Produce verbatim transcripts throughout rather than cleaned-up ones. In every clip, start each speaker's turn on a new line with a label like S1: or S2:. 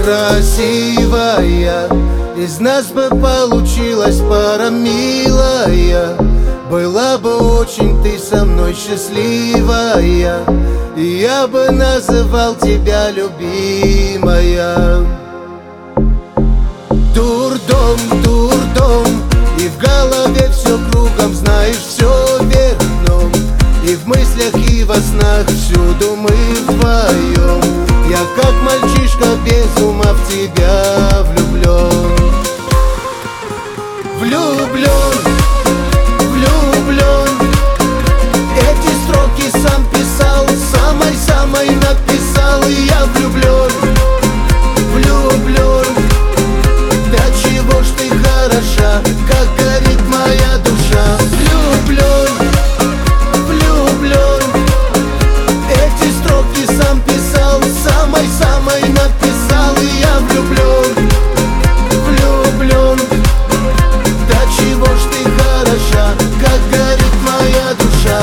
S1: красивая, из нас бы получилась пара милая. Была бы очень ты со мной счастливая, и я бы называл тебя любимая. Дурдом, дурдом, и в голове все кругом, знаешь, все вверх дном. И в мыслях, и во снах всюду мы вдвоем. Я как мальчишка без ума в тебя влюблен. Влюблен, влюблен. Эти строки сам писал, самой-самой написал. И я влюблен, влюблен. Да чего ж ты хороша, как горит моя душа. Влюблен, влюблен. Эти строки сам писал, самой-самой написал. И я влюблен, влюблен. Да чего ж ты хороша, как горит моя душа.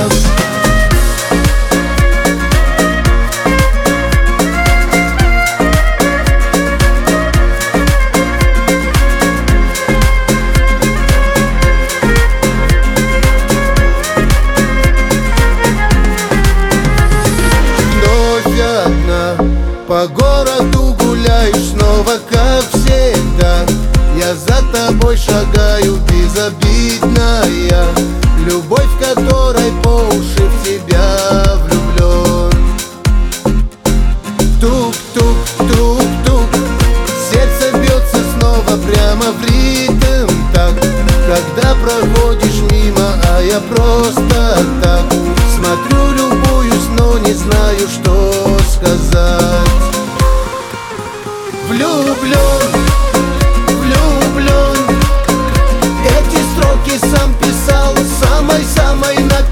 S1: По городу гуляешь снова, как всегда. Я за тобой шагаю, безобидная. Любовь, которой по уши в тебя влюблен. Тук-тук-тук-тук, сердце бьется снова прямо в ритм так. Когда проходишь мимо, а я просто так смотрю, любуюсь, но не знаю, что сказать. Влюблен, влюблен. Эти строки сам писал, самой-самой написал.